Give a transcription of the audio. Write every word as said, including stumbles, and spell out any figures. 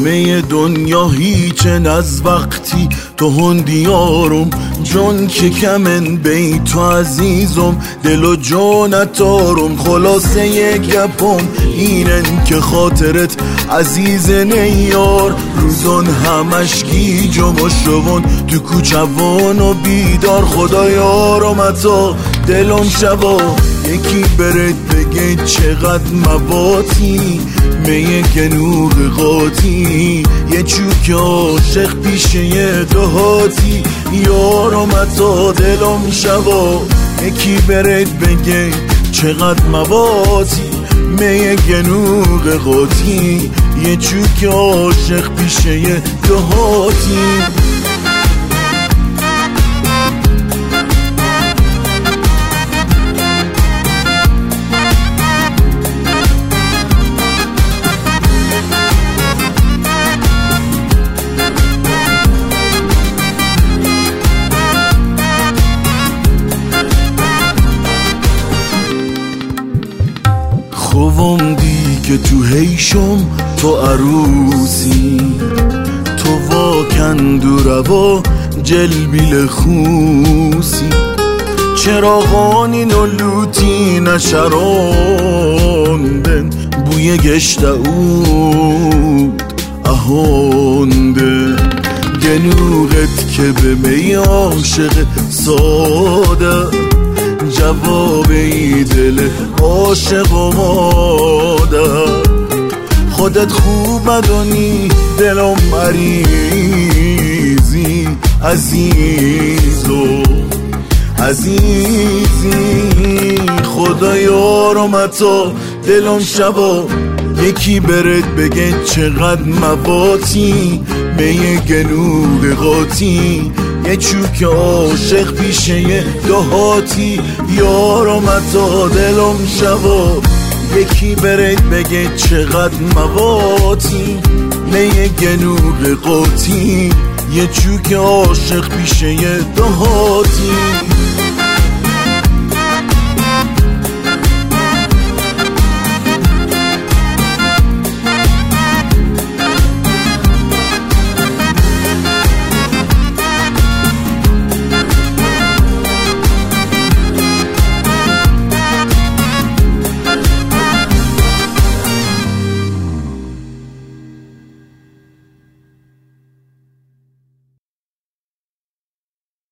همه دنیا هیچن از وقتی تو هندیارم جون که کمن بی تو عزیزم دل و جونتارم خلاصه یک گپم اینن که خاطرت عزیز نیار روزان همش گیجم و شون تو کوچوان و بیدار خدا یارم اتا دلم شبا یکی برد بگه چقدر مواتی میه گنوغ قاطی یه چوک عاشق پیشه یه دهاتی یارم اتا دلم شبا یکی برد بگه چقدر مواتی میه گنوغ قاطی یه چوک عاشق پیشه یه دهاتی خوام دی که تو هیشم تو عروسی تو واکن دو روا جلبیل خوسی چراغانی نلوتی نشراندن بوی گشت اود اهانده گنوغت که به می عاشق ساده جواب ای دل عاشق و مادر خودت خوب مدانی دلم مریضی عزیزو عزیزی خدا یارم اتا دلم شبا یکی برد بگه چقدر مواتی میه گنوغ قاطی یه چوک عاشق پیشه یه دهاتی یارم اتا دلم شبا یکی برد بگه چقدر مواتی میه گنوغ قاطی یه چوک عاشق پیشه یه دهاتی